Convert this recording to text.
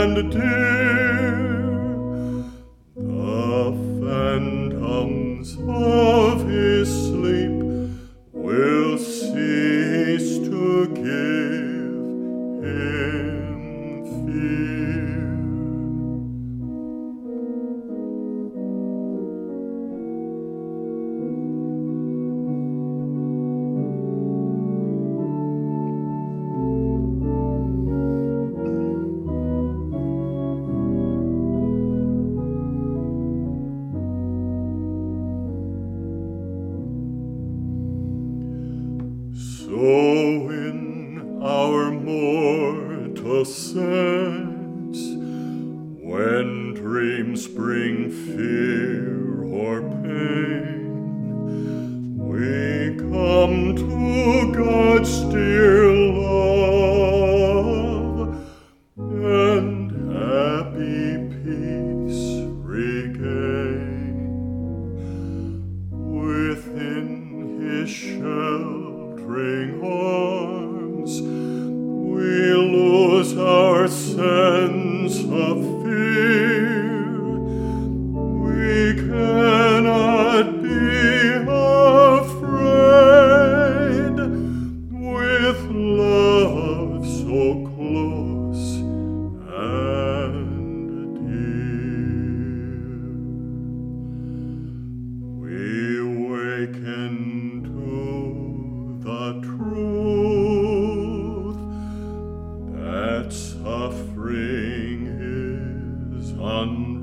and dear. The phantoms of his sleep will cease to give him fear. So in our mortal sense, when dreams bring fear or pain, we come to God's dear love and happy peace regain. Within his sheltering arms, we lose our sense of fear. We cannot be afraid with love so close and dear. We waken to the truth that suffering is